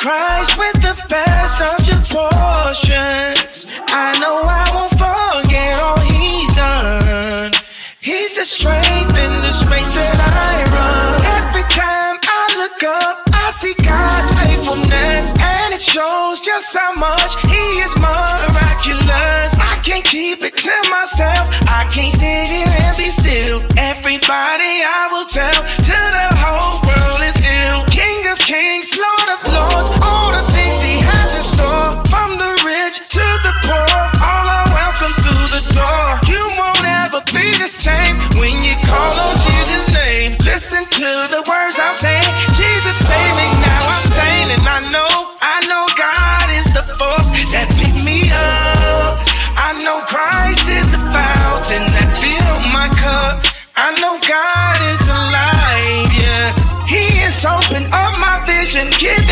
Christ with the best of your portions. I know I won't forget all he's done. He's the strength in this race that I run. Every time I look up, I see God's faithfulness, and it shows just how much he is miraculous. I can't keep it to myself, I can't sit here and be still. Everybody I will tell, till the whole world is ill. King of kings, Lord of lords, all the things he has in store. From the rich to the poor, all are welcome through the door. You won't ever be the same when you call on Jesus' name. Listen to the words I'm saying. Jesus saved me, now I'm saying, and I know God is the force that picked me up. I know Christ is the fountain that filled my cup. I know God is alive, yeah. He is open up my vision, give